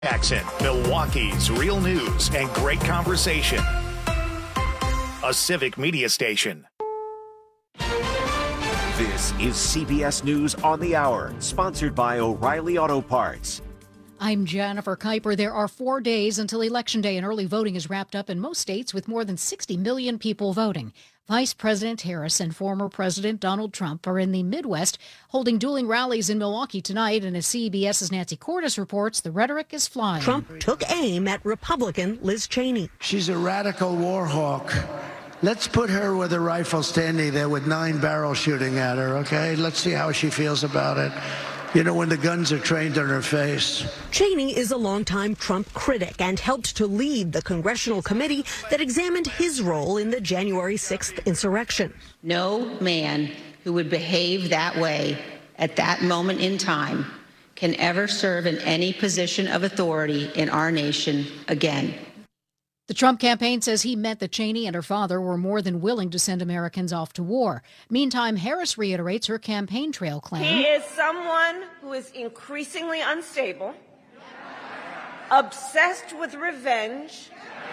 Accent, Milwaukee's real news and great conversation. A Civic Media station. This is CBS News on the Hour, sponsored by O'Reilly Auto Parts. I'm Jennifer Kuiper. There are 4 days until Election Day, and early voting is wrapped up in most states with more than 60 million people voting. Vice President Harris and former President Donald Trump are in the Midwest holding dueling rallies in Milwaukee tonight, and as CBS's Nancy Cordes reports, the rhetoric is flying. Trump took aim at Republican Liz Cheney. She's a radical war hawk. Let's put her with a rifle standing there with 9 barrels shooting at her, okay? Let's see how she feels about it. You know, when the guns are trained on her face. Cheney is a longtime Trump critic and helped to lead the congressional committee that examined his role in the January 6th insurrection. No man who would behave that way at that moment in time can ever serve in any position of authority in our nation again. The Trump campaign says he meant that Cheney and her father were more than willing to send Americans off to war. Meantime, Harris reiterates her campaign trail claim. He is someone who is increasingly unstable, obsessed with revenge,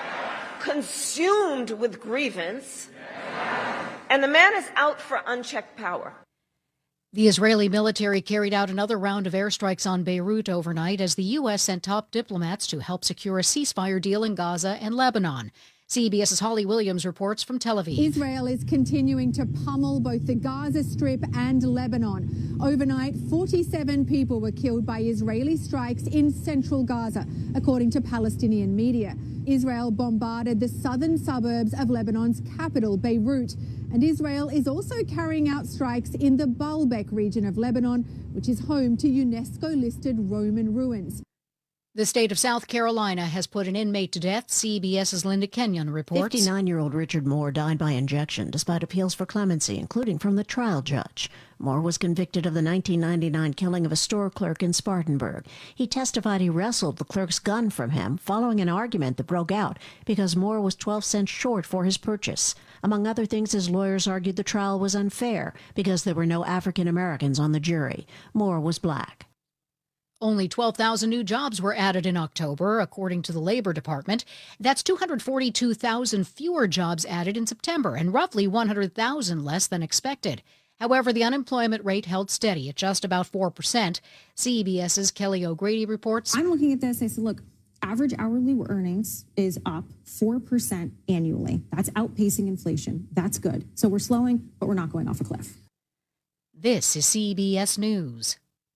consumed with grievance, and the man is out for unchecked power. The Israeli military carried out another round of airstrikes on Beirut overnight as the U.S. sent top diplomats to help secure a ceasefire deal in Gaza and Lebanon. CBS's Holly Williams reports from Tel Aviv. Israel is continuing to pummel both the Gaza Strip and Lebanon. Overnight, 47 people were killed by Israeli strikes in central Gaza, according to Palestinian media. Israel bombarded the southern suburbs of Lebanon's capital, Beirut. And Israel is also carrying out strikes in the Baalbek region of Lebanon, which is home to UNESCO-listed Roman ruins. The state of South Carolina has put an inmate to death. CBS's Linda Kenyon reports. 59-year-old Richard Moore died by injection despite appeals for clemency, including from the trial judge. Moore was convicted of the 1999 killing of a store clerk in Spartanburg. He testified he wrestled the clerk's gun from him following an argument that broke out because Moore was 12 cents short for his purchase. Among other things, his lawyers argued the trial was unfair because there were no African Americans on the jury. Moore was black. Only 12,000 new jobs were added in October, according to the Labor Department. That's 242,000 fewer jobs added in September and roughly 100,000 less than expected. However, the unemployment rate held steady at just about 4%. CBS's Kelly O'Grady reports. I'm looking at this. I said, look, average hourly earnings is up 4% annually. That's outpacing inflation. That's good. So we're slowing, but we're not going off a cliff. This is CBS News.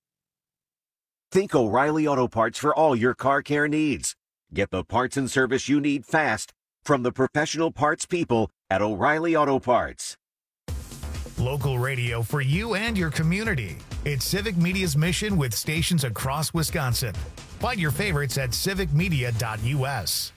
Think O'Reilly Auto Parts for all your car care needs. Get the parts and service you need fast from the professional parts people at O'Reilly Auto Parts. Local radio for you and your community. It's Civic Media's mission with stations across Wisconsin. Find your favorites at civicmedia.us.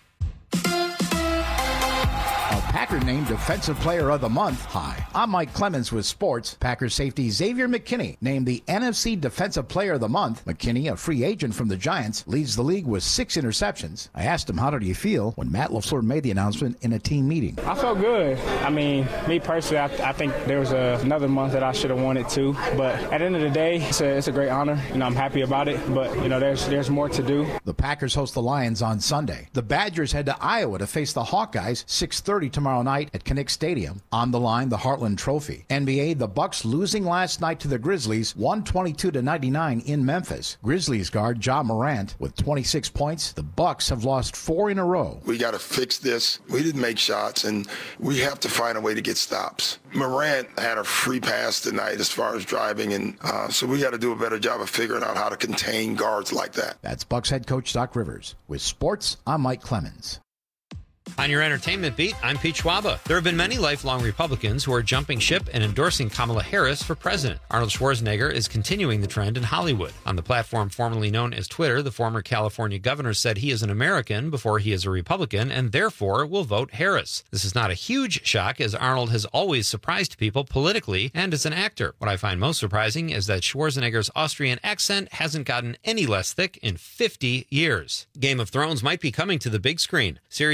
A Packer named Defensive Player of the Month. Hi, I'm Mike Clemens with sports. Packer safety Xavier McKinney named the NFC Defensive Player of the Month. McKinney, a free agent from the Giants, leads the league with 6 interceptions. I asked him, how did he feel when Matt LaFleur made the announcement in a team meeting? I felt good. I mean, me personally, I think there was another month that I should have won it too. But at the end of the day, it's a great honor. I'm happy about it. But, there's more to do. The Packers host the Lions on Sunday. The Badgers head to Iowa to face the Hawkeyes 6:30 tomorrow night at Kinnick Stadium. On the line, the Heartland Trophy. NBA, the Bucks losing last night to the Grizzlies, 122-99 in Memphis. Grizzlies guard Ja Morant with 26 points. The Bucks have lost 4 in a row. We got to fix this. We didn't make shots, and we have to find a way to get stops. Morant had a free pass tonight as far as driving, and so we got to do a better job of figuring out how to contain guards like that. That's Bucks head coach Doc Rivers. With sports, I'm Mike Clemens. On your entertainment beat, I'm Pete Schwaba. There have been many lifelong Republicans who are jumping ship and endorsing Kamala Harris for president. Arnold Schwarzenegger is continuing the trend in Hollywood. On the platform formerly known as Twitter, the former California governor said he is an American before he is a Republican and therefore will vote Harris. This is not a huge shock, as Arnold has always surprised people politically and as an actor. What I find most surprising is that Schwarzenegger's Austrian accent hasn't gotten any less thick in 50 years. Game of Thrones might be coming to the big screen. Series creator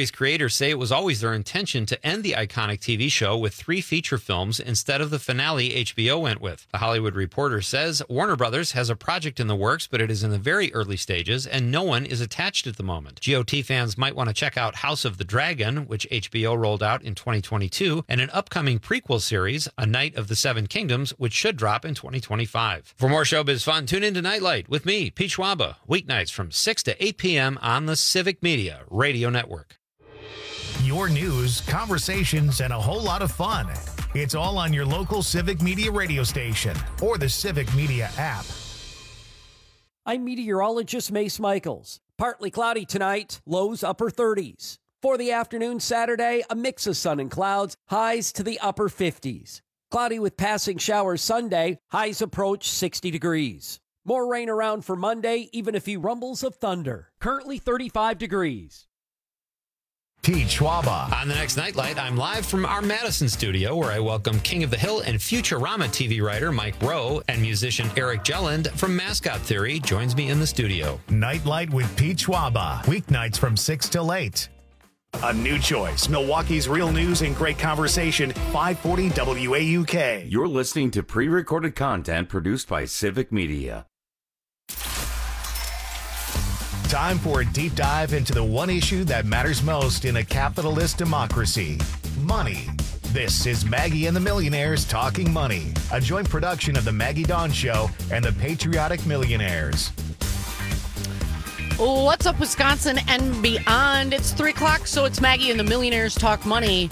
writers say it was always their intention to end the iconic TV show with 3 feature films instead of the finale HBO went with. The Hollywood Reporter says Warner Brothers has a project in the works, but it is in the very early stages and no one is attached at the moment. GOT fans might want to check out House of the Dragon, which HBO rolled out in 2022, and an upcoming prequel series, A Knight of the Seven Kingdoms, which should drop in 2025. For more showbiz fun, tune into Nightlight with me, Pete Schwaba, weeknights from 6 to 8 p.m. on the Civic Media Radio Network. Your news, conversations, and a whole lot of fun. It's all on your local Civic Media radio station or the Civic Media app. I'm meteorologist Mace Michaels. Partly cloudy tonight, lows upper 30s. For the afternoon Saturday, a mix of sun and clouds, highs to the upper 50s. Cloudy with passing showers Sunday, highs approach 60 degrees. More rain around for Monday, even a few rumbles of thunder. Currently 35 degrees. Pete Schwaba. On the next Nightlight, I'm live from our Madison studio where I welcome King of the Hill and Futurama TV writer Mike Rowe and musician Eric Jelland from Mascot Theory joins me in the studio. Nightlight with Pete Schwaba. Weeknights from 6 till 8. A new choice. Milwaukee's real news and great conversation. 540 WAUK. You're listening to pre-recorded content produced by Civic Media. Time for a deep dive into the one issue that matters most in a capitalist democracy: money. This is Maggie and the Millionaires Talking Money, a joint production of the Maggie Dawn Show and the Patriotic Millionaires. What's up, Wisconsin and beyond? It's 3 o'clock, so it's Maggie and the Millionaires Talk Money.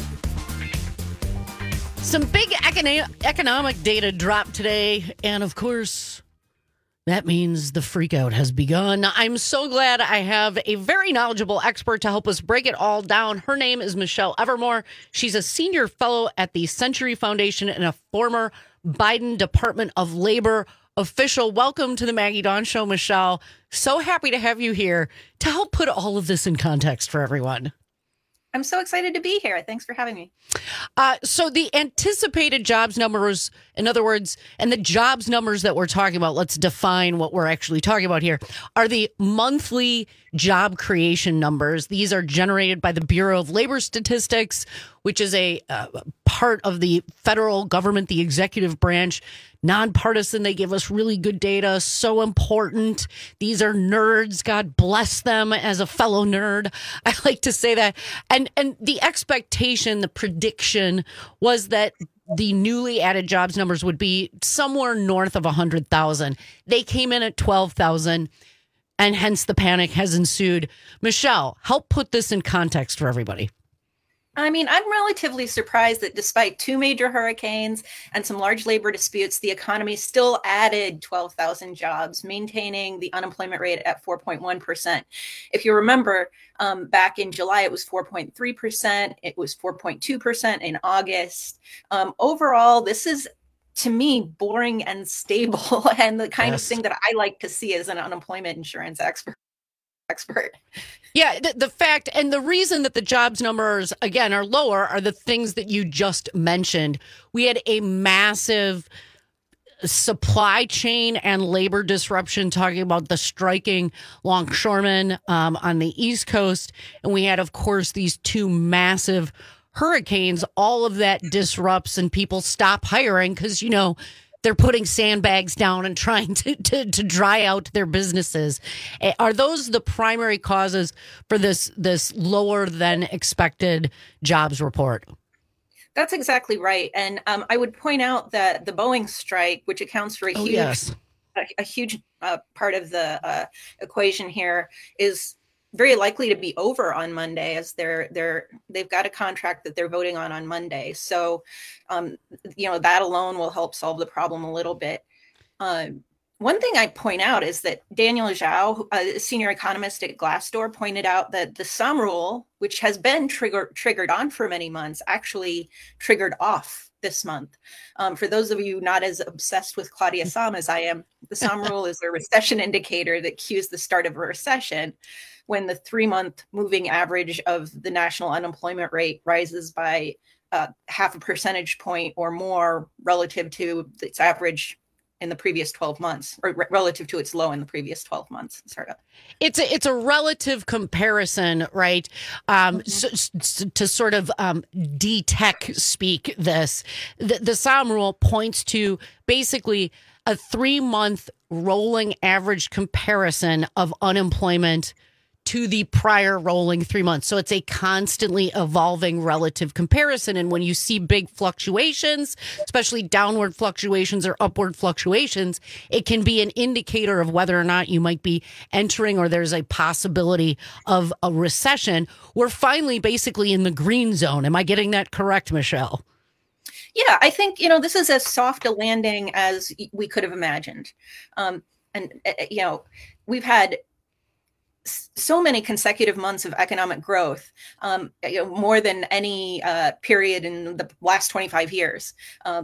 Some big economic data dropped today, and of course, that means the freakout has begun. I'm so glad I have a very knowledgeable expert to help us break it all down. Her name is Michelle Evermore. She's a senior fellow at the Century Foundation and a former Biden Department of Labor official. Welcome to the Maggie Dawn Show, Michelle. So happy to have you here to help put all of this in context for everyone. I'm so excited to be here. Thanks for having me. So the anticipated jobs numbers, in other words, and the jobs numbers that we're talking about, let's define what we're actually talking about here, are the monthly job creation numbers. These are generated by the Bureau of Labor Statistics, which is a part of the federal government, the executive branch, nonpartisan. They give us really good data. So important. These are nerds. God bless them. As a fellow nerd, I like to say that. And the expectation, the prediction was that the newly added jobs numbers would be somewhere north of 100,000. They came in at 12,000, and hence the panic has ensued. Michelle, help put this in context for everybody. I mean, I'm relatively surprised that despite 2 major hurricanes and some large labor disputes, the economy still added 12,000 jobs, maintaining the unemployment rate at 4.1%. If you remember, back in July, it was 4.3%. It was 4.2% in August. Overall, this is, to me, boring and stable and the kind of thing that I like to see as an unemployment insurance expert. Yeah, the fact and the reason that the jobs numbers, again, are lower are the things that you just mentioned. We had a massive supply chain and labor disruption, talking about the striking longshoremen on the East Coast. And we had, of course, these 2 massive hurricanes. All of that disrupts and people stop hiring because, you know, they're putting sandbags down and trying to dry out their businesses. Are those the primary causes for this lower than expected jobs report? That's exactly right. And I would point out that the Boeing strike, which accounts for a huge part of the equation here, is very likely to be over on Monday, as they've got a contract that they're voting on Monday. So, that alone will help solve the problem a little bit. One thing I point out is that Daniel Zhao, a senior economist at Glassdoor, pointed out that the Sum rule, which has been triggered on for many months, actually triggered off this month. For those of you not as obsessed with Claudia Sahm as I am, the Sum rule is a recession indicator that cues the start of a recession when the 3-month moving average of the national unemployment rate rises by half a percentage point or more relative to its average in the previous 12 months, or relative to its low in the previous 12 months. It's a relative comparison, right? To sort of D-Tech speak this, the Sahm rule points to basically a 3-month rolling average comparison of unemployment to the prior rolling 3 months. So it's a constantly evolving relative comparison. And when you see big fluctuations, especially downward fluctuations or upward fluctuations, it can be an indicator of whether or not you might be entering or there's a possibility of a recession. We're finally basically in the green zone. Am I getting that correct, Michelle? Yeah, I think, this is as soft a landing as we could have imagined. We've had so many consecutive months of economic growth, more than any period in the last 25 years. I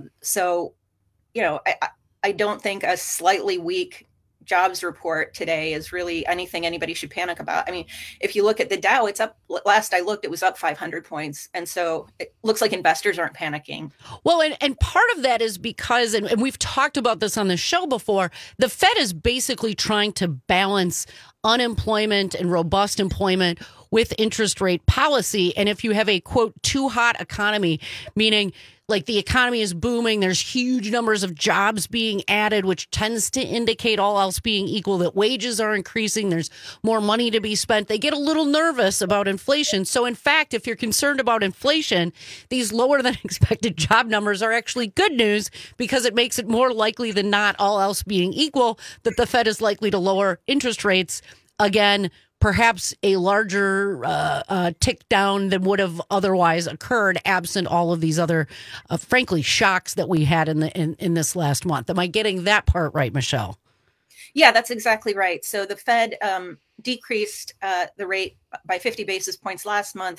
don't think a slightly weak jobs report today is really anything anybody should panic about. I mean, if you look at the Dow, it's up. Last I looked, it was up 500 points. And so it looks like investors aren't panicking. Well, and part of that is because, and we've talked about this on the show before, the Fed is basically trying to balance unemployment and robust employment with interest rate policy. And if you have a, quote, too hot economy, meaning like the economy is booming, there's huge numbers of jobs being added, which tends to indicate, all else being equal, that wages are increasing, there's more money to be spent. They get a little nervous about inflation. So in fact, if you're concerned about inflation, these lower than expected job numbers are actually good news, because it makes it more likely than not, all else being equal, that the Fed is likely to lower interest rates again, perhaps a larger tick down than would have otherwise occurred absent all of these other, frankly, shocks that we had in this last month. Am I getting that part right, Michelle? Yeah, that's exactly right. So the Fed decreased the rate by 50 basis points last month.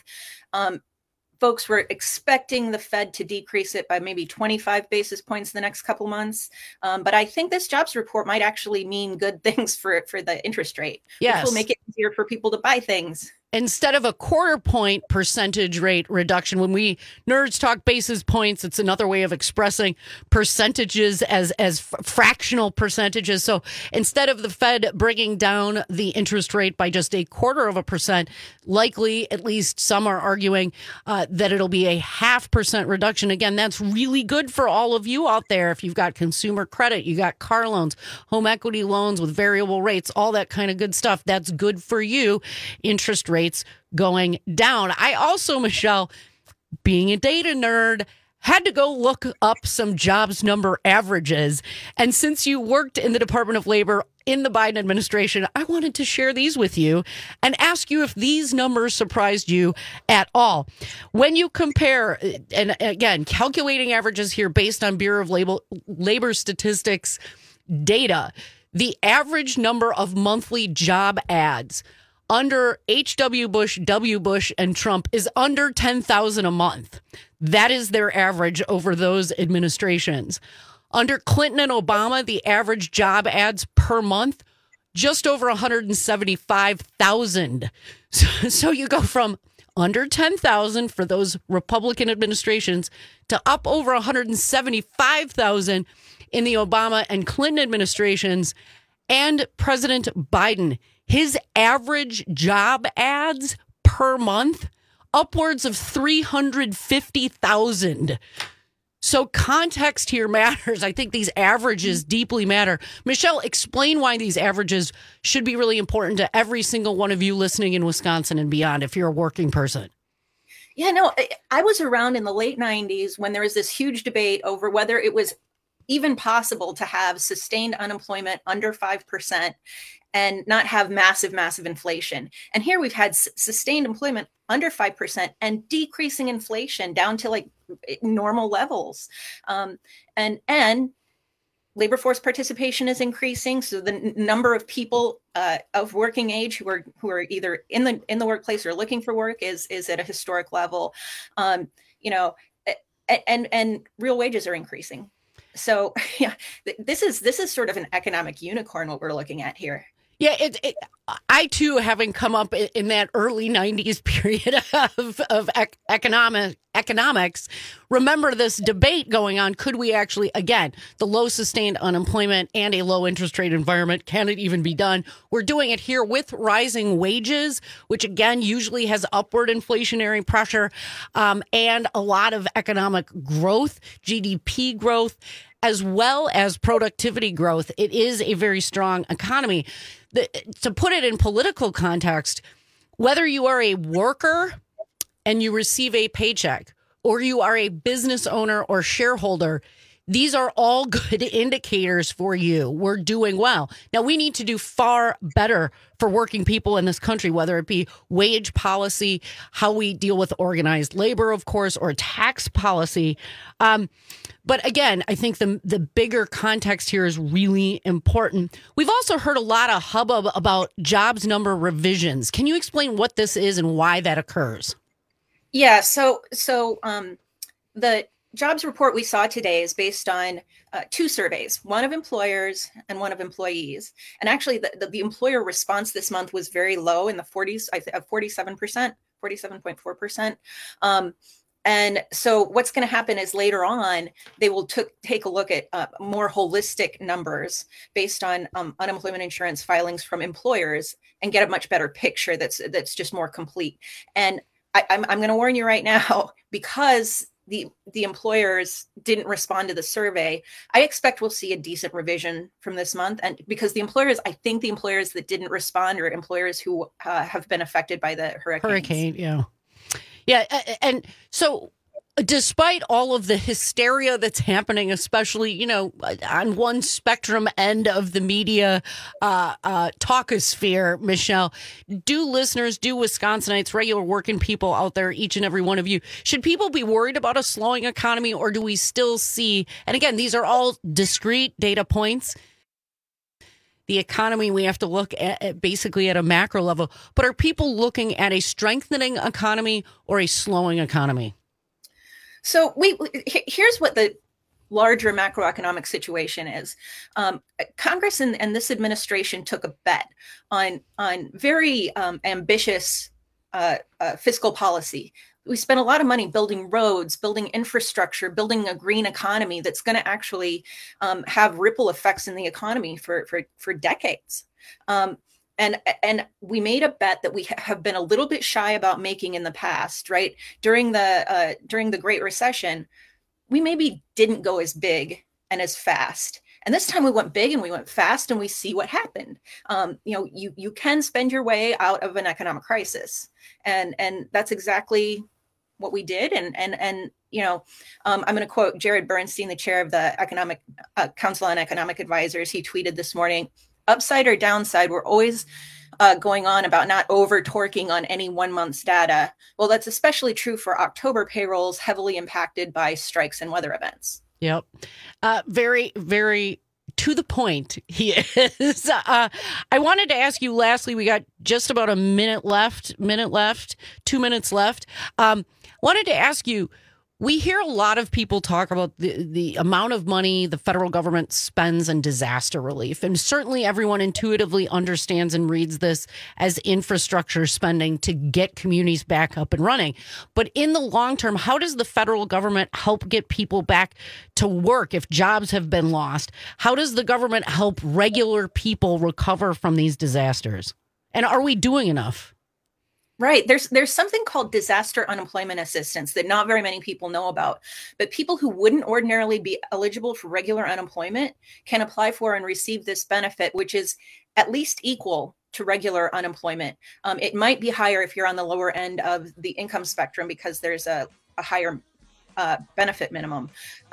Folks were expecting the Fed to decrease it by maybe 25 basis points the next couple months. But I think this jobs report might actually mean good things for the interest rate, yes, which will make it easier for people to buy things. Instead of a 0.25 point percentage rate reduction, when we nerds talk basis points, it's another way of expressing percentages as fractional percentages. So instead of the Fed bringing down the interest rate by just 0.25%, likely, at least some are arguing that it'll be a 0.5% reduction. Again, that's really good for all of you out there. If you've got consumer credit, you got car loans, home equity loans with variable rates, all that kind of good stuff. That's good for you. Interest rates going down. I also, Michelle, being a data nerd, had to go look up some jobs number averages. And since you worked in the Department of Labor in the Biden administration, I wanted to share these with you and ask you if these numbers surprised you at all. When you compare, and again, calculating averages here based on Bureau of Labor Statistics data, the average number of monthly job ads under H.W. Bush, W. Bush, and Trump is under 10,000 a month. That is their average over those administrations. Under Clinton and Obama, the average job ads per month, just over 175,000. So you go from under 10,000 for those Republican administrations to up over 175,000 in the Obama and Clinton administrations. And President Biden, his average job ads per month, upwards of 350,000. So context here matters. I think these averages deeply matter. Michelle, explain why these averages should be really important to every single one of you listening in Wisconsin and beyond if you're a working person. Yeah, no, I was around in the late 90s when there was this huge debate over whether it was even possible to have sustained unemployment under 5% and not have massive inflation. And here we've had sustained employment under 5% and decreasing inflation down to like normal levels. And labor force participation is increasing. So the number of people of working age who are either in the workplace or looking for work is at a historic level. And real wages are increasing. So yeah, this is sort of an economic unicorn what we're looking at here. Yeah, I too, having come up in that early 90s period of economics, remember this debate going on. Could we actually, again, the low sustained unemployment and a low interest rate environment, can it even be done? We're doing it here with rising wages, which again usually has upward inflationary pressure, and a lot of economic growth, GDP growth, as well as productivity growth. It is a very strong economy. To put it in political context, whether you are a worker and you receive a paycheck, or you are a business owner or shareholder, these are all good indicators for you. We're doing well. Now, we need to do far better for working people in this country, whether it be wage policy, how we deal with organized labor, of course, or tax policy. But again, I think the bigger context here is really important. We've also heard a lot of hubbub about jobs number revisions. Can you explain what this is and why that occurs? Yeah, so the jobs report we saw today is based on two surveys, one of employers and one of employees. And actually, the employer response this month was very low in the 40s, 47%, 47.4%. And so what's going to happen is later on, they will take a look at more holistic numbers based on unemployment insurance filings from employers and get a much better picture that's just more complete. And I'm going to warn you right now, because the employers didn't respond to the survey, I expect we'll see a decent revision from this month. And because I think the employers that didn't respond are employers who have been affected by the hurricane. Yeah. Yeah. And so despite all of the hysteria that's happening, especially, on one spectrum end of the media talkosphere, Michelle, do Wisconsinites, regular working people out there, each and every one of you, should people be worried about a slowing economy, or do we still see, and again, these are all discrete data points, the economy we have to look at basically at a macro level, but are people looking at a strengthening economy or a slowing economy? So here's what the larger macroeconomic situation is. Congress and this administration took a bet on very ambitious fiscal policy. We spent a lot of money building roads, building infrastructure, building a green economy that's going to actually have ripple effects in the economy for decades. And we made a bet that we have been a little bit shy about making in the past, right? During the Great Recession, we maybe didn't go as big and as fast. And this time we went big and we went fast, and we see what happened. You can spend your way out of an economic crisis, and that's exactly what we did. And I'm going to quote Jared Bernstein, the chair of the Economic Council on Economic Advisors. He tweeted this morning, "Upside or downside, we're always going on about not over-torquing on any 1 month's data. Well, that's especially true for October payrolls heavily impacted by strikes and weather events." Yep. Very, very to the point he is. I wanted to ask you lastly, we got just about 2 minutes left. Wanted to ask you, we hear a lot of people talk about the amount of money the federal government spends on disaster relief. And certainly everyone intuitively understands and reads this as infrastructure spending to get communities back up and running. But in the long term, how does the federal government help get people back to work if jobs have been lost? How does the government help regular people recover from these disasters? And are we doing enough? Right. There's something called disaster unemployment assistance that not very many people know about, but people who wouldn't ordinarily be eligible for regular unemployment can apply for and receive this benefit, which is at least equal to regular unemployment. It might be higher if you're on the lower end of the income spectrum because there's a higher benefit minimum.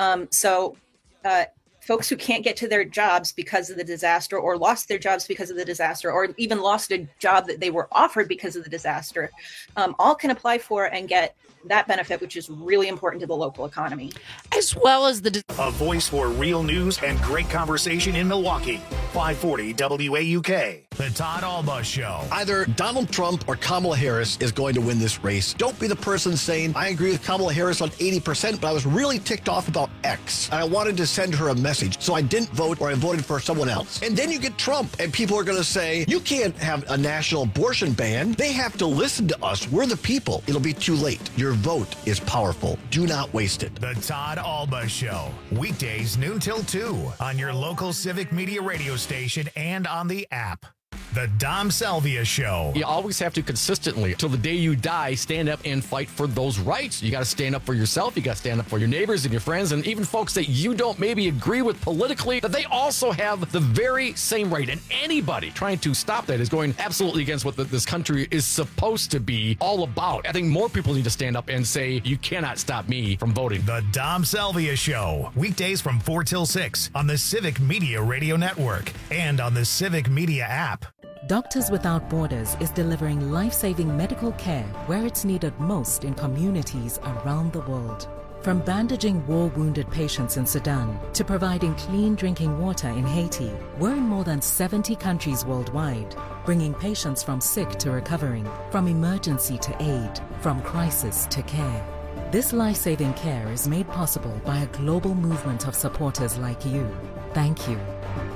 Folks who can't get to their jobs because of the disaster, or lost their jobs because of the disaster, or even lost a job that they were offered because of the disaster, all can apply for and get that benefit, which is really important to the local economy. As well as a voice for real news and great conversation in Milwaukee. 540 WAUK. The Todd Alba Show. Either Donald Trump or Kamala Harris is going to win this race. Don't be the person saying, I agree with Kamala Harris on 80%, but I was really ticked off about X. And I wanted to send her a message message. So I didn't vote, or I voted for someone else. And then you get Trump, and people are going to say, you can't have a national abortion ban. They have to listen to us. We're the people. It'll be too late. Your vote is powerful. Do not waste it. The Todd Alba Show. Weekdays noon till 2 on your local Civic Media radio station and on the app. The Dom Salvia Show. You always have to consistently, till the day you die, stand up and fight for those rights. You got to stand up for yourself. You got to stand up for your neighbors and your friends and even folks that you don't maybe agree with politically, that they also have the very same right. And anybody trying to stop that is going absolutely against what this country is supposed to be all about. I think more people need to stand up and say, you cannot stop me from voting. The Dom Salvia Show. Weekdays from 4 till 6 on the Civic Media Radio Network and on the Civic Media app. Doctors Without Borders is delivering life-saving medical care where it's needed most in communities around the world. From bandaging war-wounded patients in Sudan to providing clean drinking water in Haiti, we're in more than 70 countries worldwide, bringing patients from sick to recovering, from emergency to aid, from crisis to care. This life-saving care is made possible by a global movement of supporters like you. Thank you.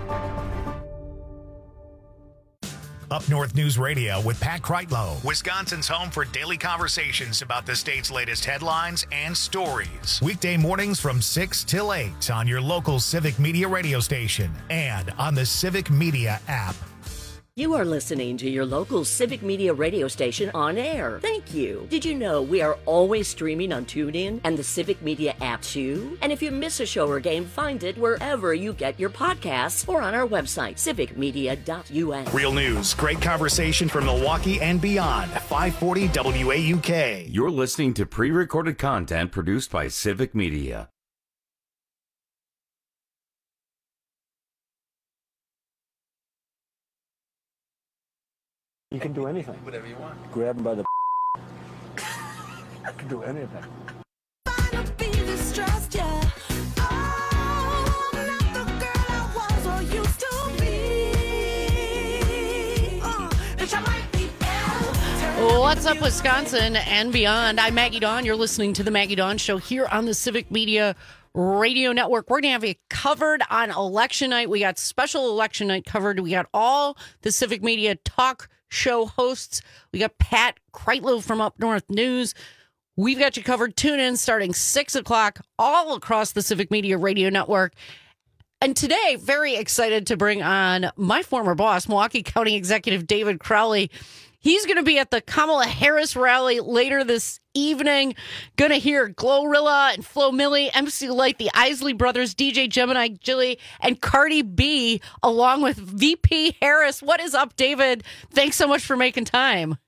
Up North News Radio with Pat Kreitlow, Wisconsin's home for daily conversations about the state's latest headlines and stories. Weekday mornings from 6 till 8 on your local Civic Media radio station and on the Civic Media app. You are listening to your local Civic Media radio station on air. Thank you. Did you know we are always streaming on TuneIn and the Civic Media app too? And if you miss a show or game, find it wherever you get your podcasts or on our website, civicmedia.us. Real news, great conversation from Milwaukee and beyond. 540 WAUK. You're listening to pre-recorded content produced by Civic Media. You can do anything. Whatever you want. Grab him by the I can do anything. What's up, Wisconsin and beyond? I'm Maggie Dawn. You're listening to the Maggie Dawn Show here on the Civic Media Radio Network. We're going to have you covered on election night. We got special election night covered. We got all the Civic Media talk show hosts. We got Pat Kreitlow from Up North News. We've got you covered. Tune in starting 6 o'clock all across the Civic Media Radio Network. And today, very excited to bring on my former boss, Milwaukee County Executive David Crowley. He's going to be at the Kamala Harris rally later this evening. Going to hear Glorilla and Flo Milli, MC Light, the Isley Brothers, DJ Gemini Gilly, and Cardi B, along with VP Harris. What is up, David? Thanks so much for making time.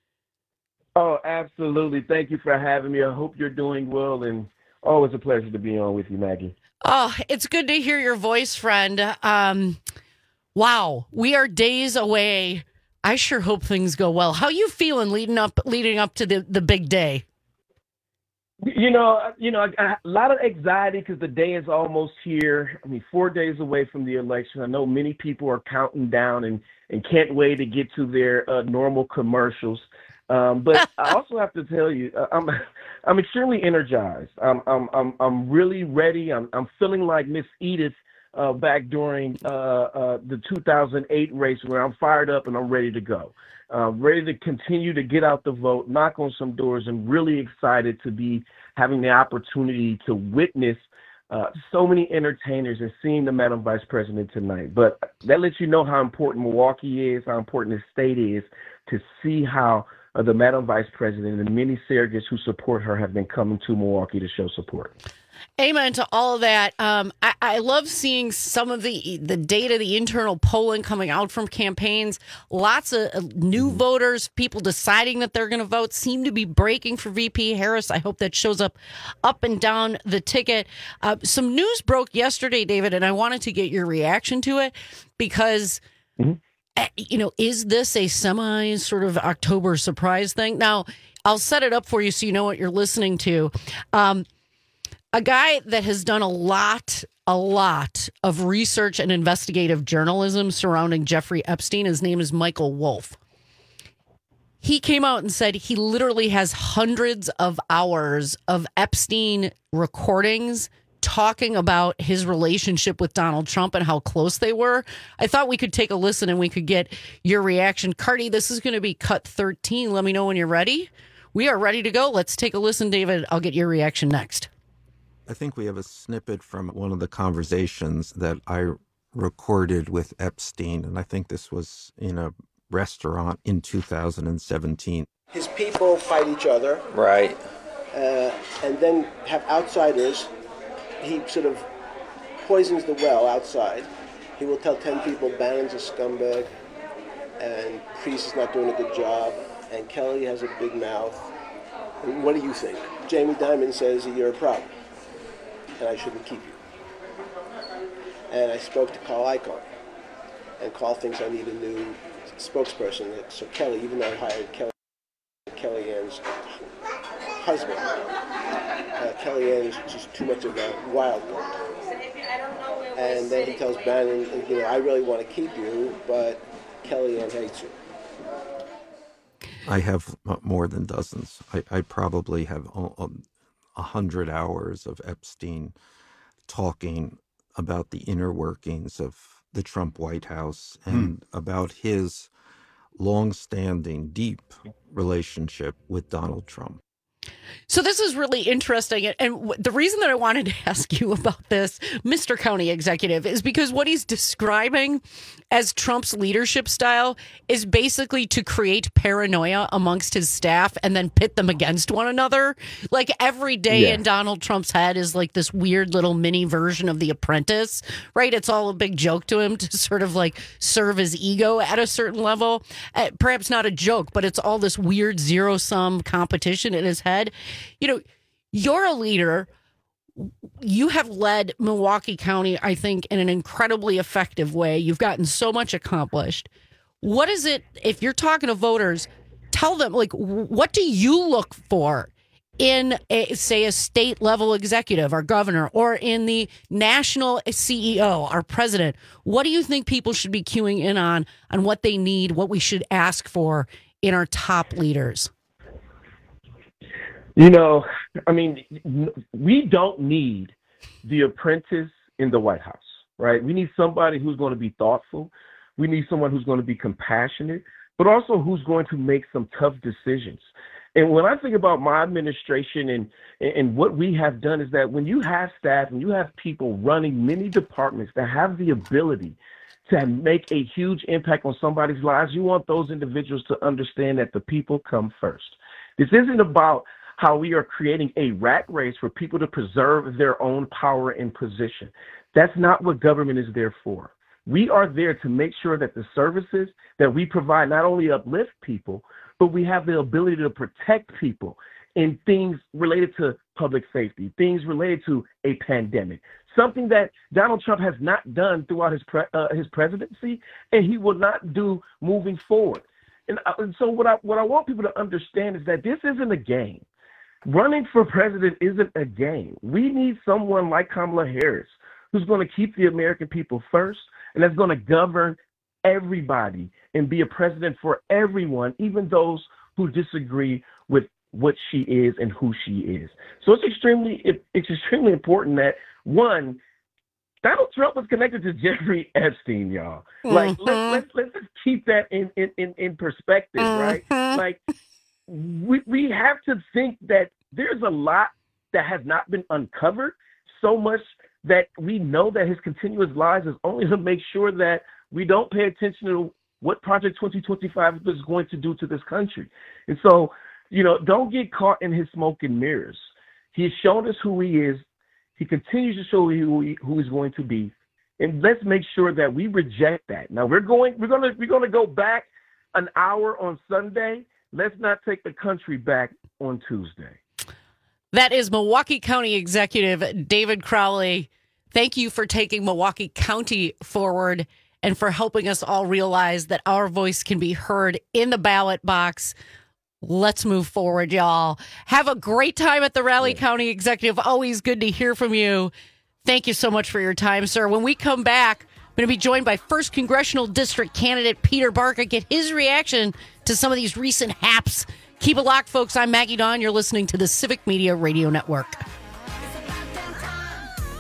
Oh, absolutely. Thank you for having me. I hope you're doing well, and always a pleasure to be on with you, Maggie. Oh, it's good to hear your voice, friend. Wow, we are days away. I sure hope things go well. How you feeling leading up to the big day? You know, a lot of anxiety because the day is almost here. 4 days away from the election. I know many people are counting down and can't wait to get to their normal commercials. But I also have to tell you, I'm extremely energized. I'm really ready. I'm feeling like Miss Edith back during the 2008 race, where I'm fired up and I'm ready to go. Ready to continue to get out the vote, knock on some doors, and really excited to be having the opportunity to witness so many entertainers and seeing the Madam Vice President tonight. But that lets you know how important Milwaukee is, how important the state is, to see how the Madam Vice President and the many surrogates who support her have been coming to Milwaukee to show support. Amen to all of that. I love seeing some of the data, the internal polling coming out from campaigns. Lots of new voters, people deciding that they're going to vote, seem to be breaking for VP Harris. I hope that shows up and down the ticket. Some news broke yesterday, David, and I wanted to get your reaction to it because, is this a semi sort of October surprise thing? Now, I'll set it up for you so you know what you're listening to. A guy that has done a lot of research and investigative journalism surrounding Jeffrey Epstein. His name is Michael Wolff. He came out and said he literally has hundreds of hours of Epstein recordings talking about his relationship with Donald Trump and how close they were. I thought we could take a listen and we could get your reaction. Cardi, this is going to be cut 13. Let me know when you're ready. We are ready to go. Let's take a listen, David. I'll get your reaction next. I think we have a snippet from one of the conversations that I recorded with Epstein, and I think this was in a restaurant in 2017. His people fight each other. Right. And then have outsiders. He sort of poisons the well outside. He will tell 10 people Bannon's a scumbag and Priest is not doing a good job and Kelly has a big mouth. And what do you think? Jamie Dimon says you're a problem and I shouldn't keep you. And I spoke to Carl Icahn, and Carl thinks I need a new spokesperson. So Kelly, even though I hired Kellyanne's husband, Kellyanne's just too much of a wild card. And then he tells Bannon, I really want to keep you, but Kellyanne hates you. I have more than dozens. I probably have 100 hours of Epstein talking about the inner workings of the Trump White House and about his long-standing, deep relationship with Donald Trump. So this is really interesting. And the reason that I wanted to ask you about this, Mr. County Executive, is because what he's describing as Trump's leadership style is basically to create paranoia amongst his staff and then pit them against one another. Like every day in Donald Trump's head is like this weird little mini version of The Apprentice, right? It's all a big joke to him to sort of like serve his ego at a certain level. Perhaps not a joke, but it's all this weird zero-sum competition in his head. You're a leader. You have led Milwaukee County, I think, in an incredibly effective way. You've gotten so much accomplished. What is it, if you're talking to voters, tell them, what do you look for in, a state level executive, our governor, or in the national CEO, our president? What do you think people should be queuing in on what they need, what we should ask for in our top leaders? We don't need the apprentice in the White House, right? We need somebody who's going to be thoughtful. We need someone who's going to be compassionate, but also who's going to make some tough decisions. And when I think about my administration and what we have done is that when you have staff and you have people running many departments that have the ability to make a huge impact on somebody's lives, you want those individuals to understand that the people come first. This isn't about how we are creating a rat race for people to preserve their own power and position. That's not what government is there for. We are there to make sure that the services that we provide not only uplift people, but we have the ability to protect people in things related to public safety, things related to a pandemic, something that Donald Trump has not done throughout his presidency, and he will not do moving forward. And so what I want people to understand is that this isn't a game. Running for president isn't a game. We need someone like Kamala Harris who's going to keep the American people first and that's going to govern everybody and be a president for everyone, even those who disagree with what she is and who she is. So it's extremely important that, one, Donald Trump was connected to Jeffrey Epstein, y'all. Let's just keep that in perspective, right? We have to think that there's a lot that has not been uncovered, so much that we know that his continuous lies is only to make sure that we don't pay attention to what Project 2025 is going to do to this country. And so, don't get caught in his smoke and mirrors. He's shown us who he is. He continues to show who he's going to be. And let's make sure that we reject that. Now we're going to go back an hour on Sunday. Let's not take the country back on Tuesday. That is Milwaukee County Executive David Crowley. Thank you for taking Milwaukee County forward and for helping us all realize that our voice can be heard in the ballot box. Let's move forward, y'all. Have a great time at the Raleigh County Executive. Always good to hear from you. Thank you so much for your time, sir. When we come back, I'm going to be joined by 1st Congressional District candidate Peter Barca. Get his reaction to some of these recent haps. Keep it locked, folks. I'm Maggie Dawn. You're listening to the Civic Media Radio Network.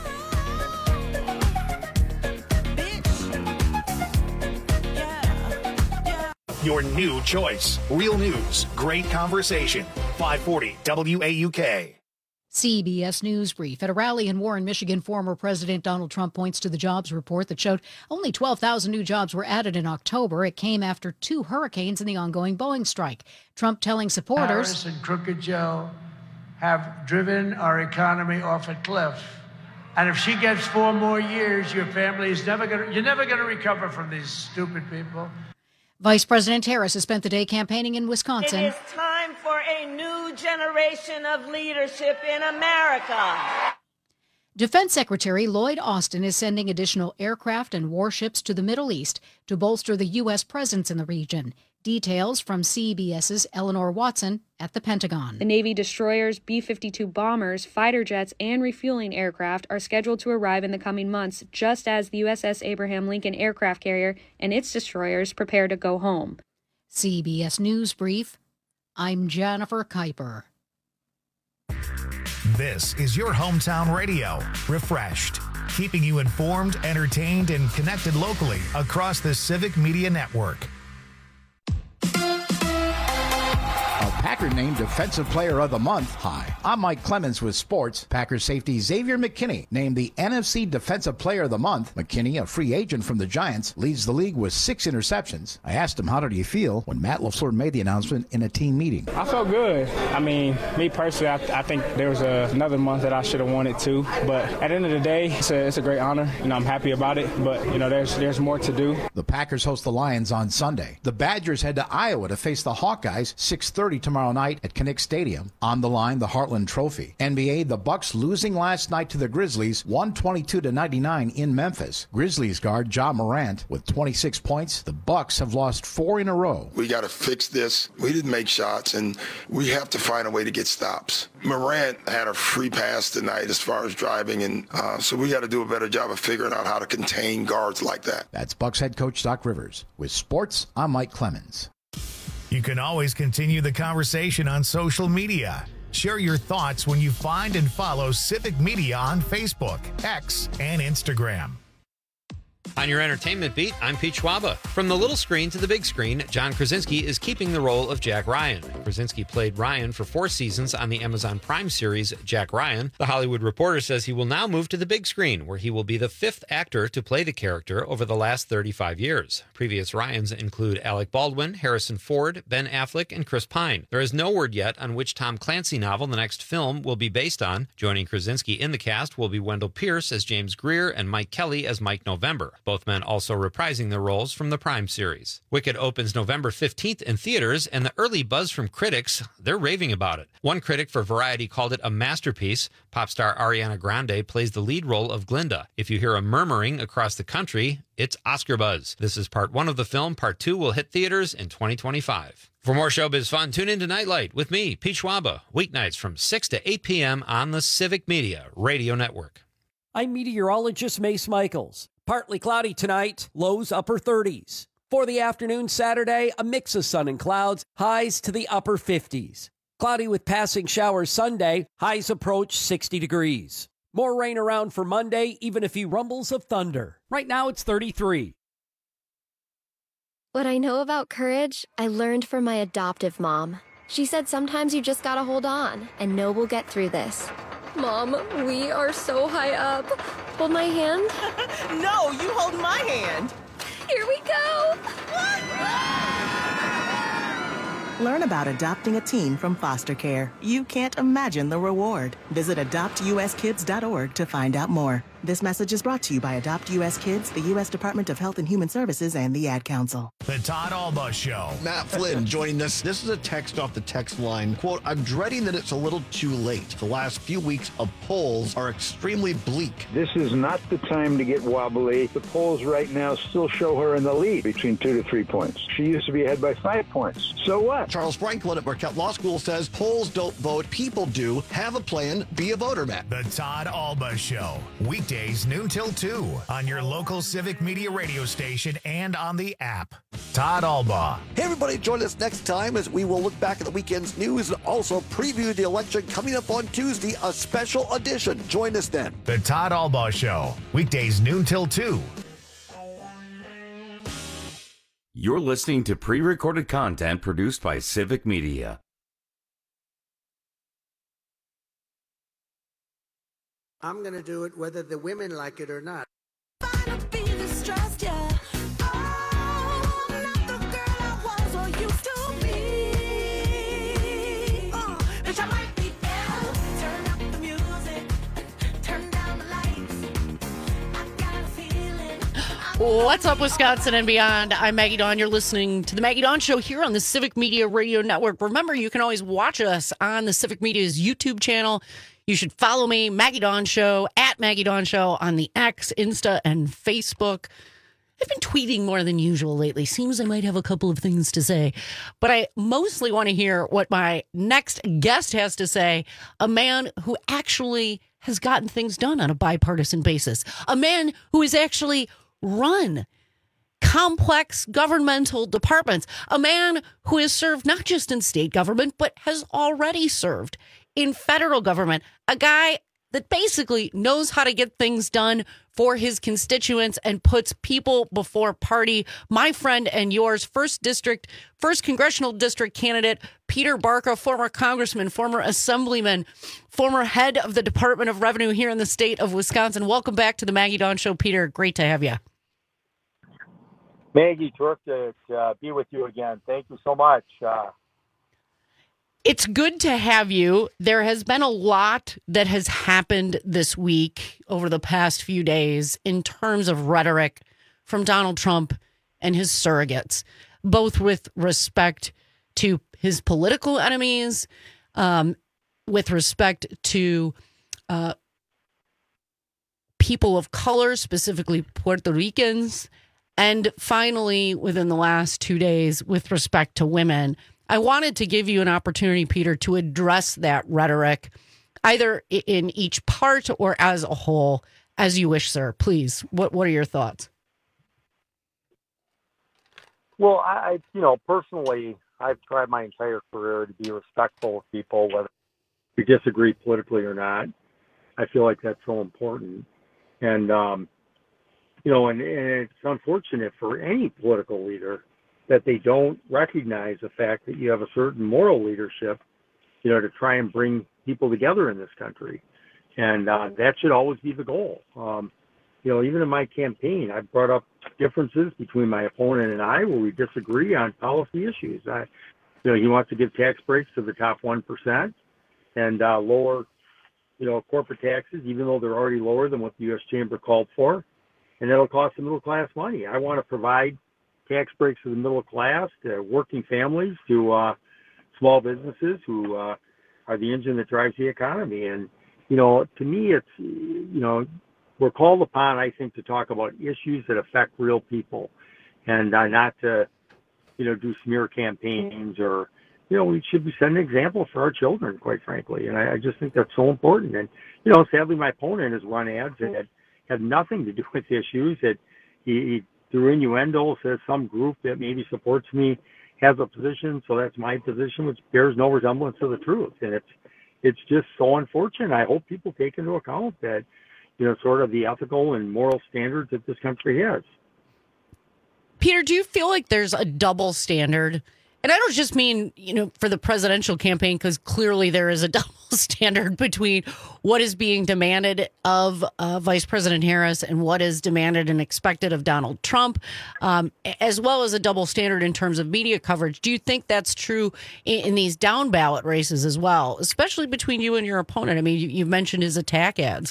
your new choice. Real news, great conversation. 540 WAUK. CBS News Brief. At a rally in Warren, Michigan, former President Donald Trump points to the jobs report that showed only 12,000 new jobs were added in October. It came after 2 hurricanes and the ongoing Boeing strike. Trump telling supporters, Harris and Crooked Joe have driven our economy off a cliff. And if she gets 4 more years, your family is you're never going to recover from these stupid people. Vice President Harris has spent the day campaigning in Wisconsin. It is time for a new generation of leadership in America. Defense Secretary Lloyd Austin is sending additional aircraft and warships to the Middle East to bolster the U.S. presence in the region. Details from CBS's Eleanor Watson at the Pentagon. The Navy destroyers, B-52 bombers, fighter jets, and refueling aircraft are scheduled to arrive in the coming months, just as the USS Abraham Lincoln aircraft carrier and its destroyers prepare to go home. CBS News Brief. I'm Jennifer Kuiper. This is your hometown radio, Refreshed, keeping you informed, entertained, and connected locally across the Civic Media Network. Packer named Defensive Player of the Month. Hi, I'm Mike Clemens with sports. Packers safety Xavier McKinney named the NFC Defensive Player of the Month. McKinney, a free agent from the Giants, leads the league with 6 interceptions. I asked him, how did he feel when Matt LaFleur made the announcement in a team meeting? I felt good. I mean, me personally, I think there was another month that I should have wanted too. But at the end of the day, it's a great honor. I'm happy about it. But, there's more to do. The Packers host the Lions on Sunday. The Badgers head to Iowa to face the Hawkeyes 6:30 tomorrow night at Kinnick Stadium. On the line, the Heartland Trophy. NBA, the Bucks losing last night to the Grizzlies, 122-99 in Memphis. Grizzlies guard Ja Morant with 26 points. The Bucks have lost 4 in a row. We got to fix this. We didn't make shots, and we have to find a way to get stops. Morant had a free pass tonight as far as driving, and so we got to do a better job of figuring out how to contain guards like that. That's Bucks head coach Doc Rivers. With sports, I'm Mike Clemens. You can always continue the conversation on social media. Share your thoughts when you find and follow Civic Media on Facebook, X, and Instagram. On your entertainment beat, I'm Pete Schwaba. From the little screen to the big screen, John Krasinski is keeping the role of Jack Ryan. Krasinski played Ryan for 4 seasons on the Amazon Prime series Jack Ryan. The Hollywood Reporter says he will now move to the big screen, where he will be the 5th actor to play the character over the last 35 years. Previous Ryans include Alec Baldwin, Harrison Ford, Ben Affleck, and Chris Pine. There is no word yet on which Tom Clancy novel the next film will be based on. Joining Krasinski in the cast will be Wendell Pierce as James Greer and Mike Kelly as Mike November. Both men also reprising their roles from the Prime series. Wicked opens November 15th in theaters, and the early buzz from critics, they're raving about it. One critic for Variety called it a masterpiece. Pop star Ariana Grande plays the lead role of Glinda. If you hear a murmuring across the country, it's Oscar buzz. This is part 1 of the film. Part 2 will hit theaters in 2025. For more showbiz fun, tune in to Nightlight with me, Pete Schwaba, weeknights from 6 to 8 p.m. on the Civic Media Radio Network. I'm meteorologist Mace Michaels. Partly cloudy tonight, lows upper 30s. For the afternoon Saturday, a mix of sun and clouds, highs to the upper 50s. Cloudy with passing showers Sunday, highs approach 60 degrees. More rain around for Monday, even a few rumbles of thunder. Right now it's 33. What I know about courage, I learned from my adoptive mom. She said sometimes you just gotta hold on and know we'll get through this. Mom, we are so high up. Hold my hand. No, you hold my hand. Here we go. Learn about adopting a teen from foster care. You can't imagine the reward. Visit adoptuskids.org to find out more. This message is brought to you by Adopt U.S. Kids, the U.S. Department of Health and Human Services, and the Ad Council. The Todd Alba Show. Matt Flynn joining us. This is a text off the text line. Quote, I'm dreading that it's a little too late. The last few weeks of polls are extremely bleak. This is not the time to get wobbly. The polls right now still show her in the lead between 2 to 3 points. She used to be ahead by 5 points. So what? Charles Franklin at Marquette Law School says polls don't vote, people do. Have a plan, be a voter, Matt. The Todd Alba Show. Weekdays noon till 2 on your local Civic Media radio station and on the app. Todd Alba. Hey everybody, join us next time as we will look back at the weekend's news and also preview the election coming up on Tuesday, a special edition. Join us then. The Todd Alba Show. Weekdays noon till 2. You're listening to pre-recorded content produced by Civic Media. I'm going to do it whether the women like it or not. What's up, Wisconsin and beyond? I'm Maggie Dawn. You're listening to the Maggie Dawn Show here on the Civic Media Radio Network. Remember, you can always watch us on the Civic Media's YouTube channel. You should follow me, Maggie Dawn Show, at Maggie Dawn Show on the X, Insta, and Facebook. I've been tweeting more than usual lately. Seems I might have a couple of things to say, but I mostly want to hear what my next guest has to say. A man who actually has gotten things done on a bipartisan basis. A man who is actually run complex governmental departments. A man who has served not just in state government, but has already served in federal government. A guy that basically knows how to get things done for his constituents and puts people before party. My friend and yours, 1st Congressional District candidate, Peter Barca, former congressman, former assemblyman, former head of the Department of Revenue here in the state of Wisconsin. Welcome back to the Maggie Dawn Show, Peter. Great to have you. Maggie, terrific to be with you again. Thank you so much. It's good to have you. There has been a lot that has happened this week over the past few days in terms of rhetoric from Donald Trump and his surrogates, both with respect to his political enemies, with respect to people of color, specifically Puerto Ricans, and finally, within the last 2 days, with respect to women. I wanted to give you an opportunity, Peter, to address that rhetoric, either in each part or as a whole, as you wish, sir. Please, what are your thoughts? Well, I personally, I've tried my entire career to be respectful of people, whether we disagree politically or not. I feel like that's so important. And, and it's unfortunate for any political leader that they don't recognize the fact that you have a certain moral leadership, to try and bring people together in this country. And that should always be the goal. Even in my campaign, I brought up differences between my opponent and I where we disagree on policy issues. He wants to give tax breaks to the top 1% and lower, corporate taxes, even though they're already lower than what the U.S. Chamber called for. And that'll cost the middle class money. I want to provide tax breaks to the middle class, to working families, to small businesses who are the engine that drives the economy. And, to me, it's, we're called upon, I think, to talk about issues that affect real people and not to, do smear campaigns or, we should be setting an example for our children, quite frankly. And I just think that's so important. And, sadly, my opponent has run ads that have nothing to do with issues that he through innuendo says some group that maybe supports me has a position, so that's my position, which bears no resemblance to the truth. And it's just so unfortunate. I hope people take into account that, sort of the ethical and moral standards that this country has. Peter, do you feel like there's a double standard? And I don't just mean, for the presidential campaign, because clearly there is a double standard between what is being demanded of Vice President Harris and what is demanded and expected of Donald Trump, as well as a double standard in terms of media coverage. Do you think that's true in these down ballot races as well, especially between you and your opponent? I mean, you've mentioned his attack ads.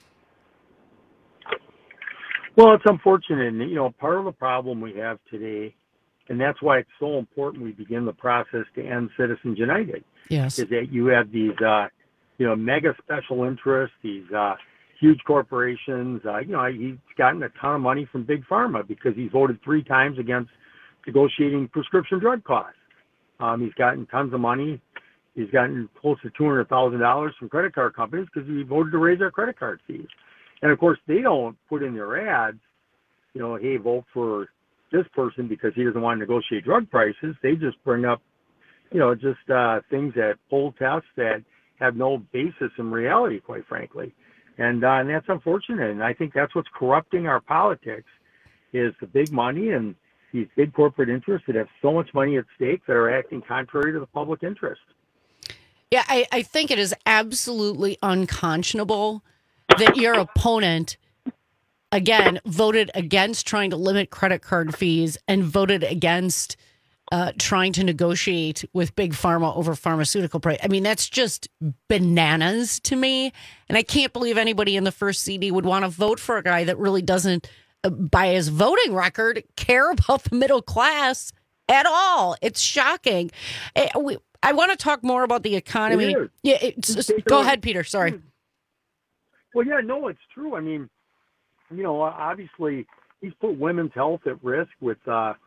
Well, it's unfortunate. And, part of the problem we have today, and that's why it's so important we begin the process to end Citizens United. Yes. Is that you have these, mega special interests, these huge corporations. He's gotten a ton of money from Big Pharma because he's voted 3 times against negotiating prescription drug costs. He's gotten tons of money. He's gotten close to $200,000 from credit card companies because he voted to raise our credit card fees. And, of course, they don't put in their ads, hey, vote for this person because he doesn't want to negotiate drug prices. They just bring up, things that poll tests that have no basis in reality, quite frankly. And that's unfortunate. And I think that's what's corrupting our politics is the big money and, these big corporate interests that have so much money at stake that are acting contrary to the public interest. Yeah, I think it is absolutely unconscionable that your opponent, again, voted against trying to limit credit card fees and voted against trying to negotiate with Big Pharma over pharmaceutical price. I mean, that's just bananas to me. And I can't believe anybody in the first CD would want to vote for a guy that really doesn't, by his voting record, care about the middle class at all. It's shocking. I want to talk more about the economy. Yeah, go ahead, Peter. Sorry. Well, yeah, no, it's true. I mean, obviously he's put women's health at risk with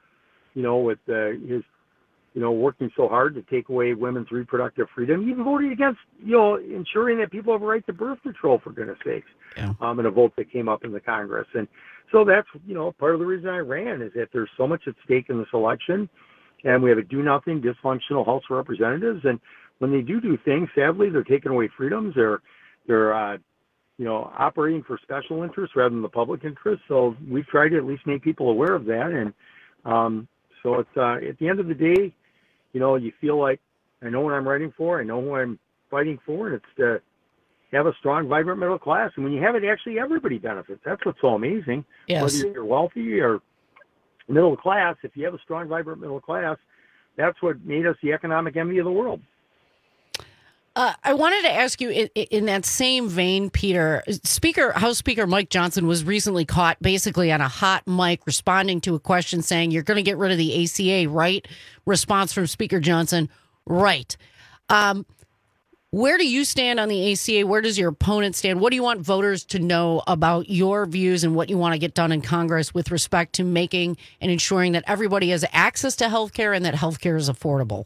his, working so hard to take away women's reproductive freedom. He even voted against, ensuring that people have a right to birth control, for goodness sakes, in a vote that came up in the Congress. And so that's, part of the reason I ran is that there's so much at stake in this election. And we have a do-nothing, dysfunctional House of Representatives. And when they do things, sadly, they're taking away freedoms. They're operating for special interests rather than the public interest. So we've tried to at least make people aware of that. And so it's at the end of the day, you feel like I know what I'm writing for. I know who I'm fighting for. And it's to have a strong, vibrant middle class. And when you have it, actually everybody benefits. That's what's so amazing. Yes. Whether you're wealthy or middle class, if you have a strong, vibrant middle class, that's what made us the economic envy of the world. I wanted to ask you in that same vein, Peter, House Speaker Mike Johnson was recently caught basically on a hot mic responding to a question saying, you're going to get rid of the ACA, right? Response from Speaker Johnson, right. Where do you stand on the ACA? Where does your opponent stand? What do you want voters to know about your views and what you want to get done in Congress with respect to making and ensuring that everybody has access to health care and that health care is affordable?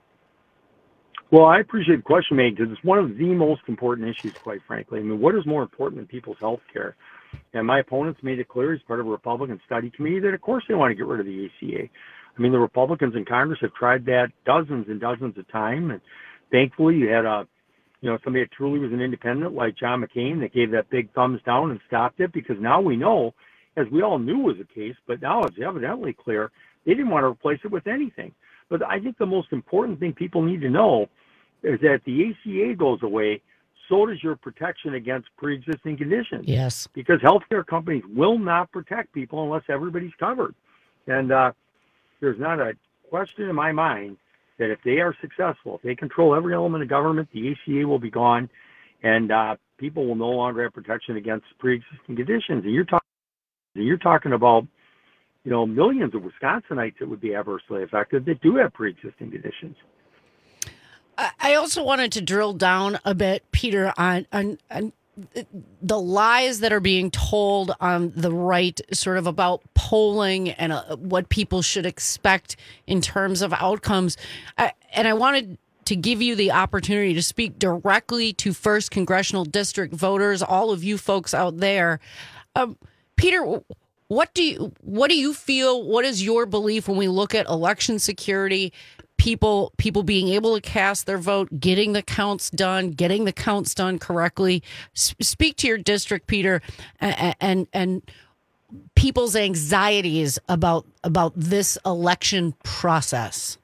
Well, I appreciate the question, Meg, because it's one of the most important issues, quite frankly. I mean, what is more important than people's health care? And my opponents made it clear as part of a Republican study committee that, of course, they want to get rid of the ACA. I mean, the Republicans in Congress have tried that dozens and dozens of times. And thankfully, you had somebody that truly was an independent like John McCain that gave that big thumbs down and stopped it, because now we know, as we all knew was the case, but now it's evidently clear, they didn't want to replace it with anything. But I think the most important thing people need to know is that the ACA goes away, so does your protection against pre-existing conditions. Yes. Because healthcare companies will not protect people unless everybody's covered. And there's not a question in my mind that if they are successful, if they control every element of government, the ACA will be gone, and people will no longer have protection against pre-existing conditions. And you're talking about, millions of Wisconsinites that would be adversely affected that do have pre-existing conditions. I also wanted to drill down a bit, Peter, on the lies that are being told on the right, sort of about polling and what people should expect in terms of outcomes. And I wanted to give you the opportunity to speak directly to 1st Congressional District voters, all of you folks out there. Peter, what do you feel? What is your belief when we look at election security? People being able to cast their vote, getting the counts done correctly. Speak to your district, Peter, and people's anxieties about this election process.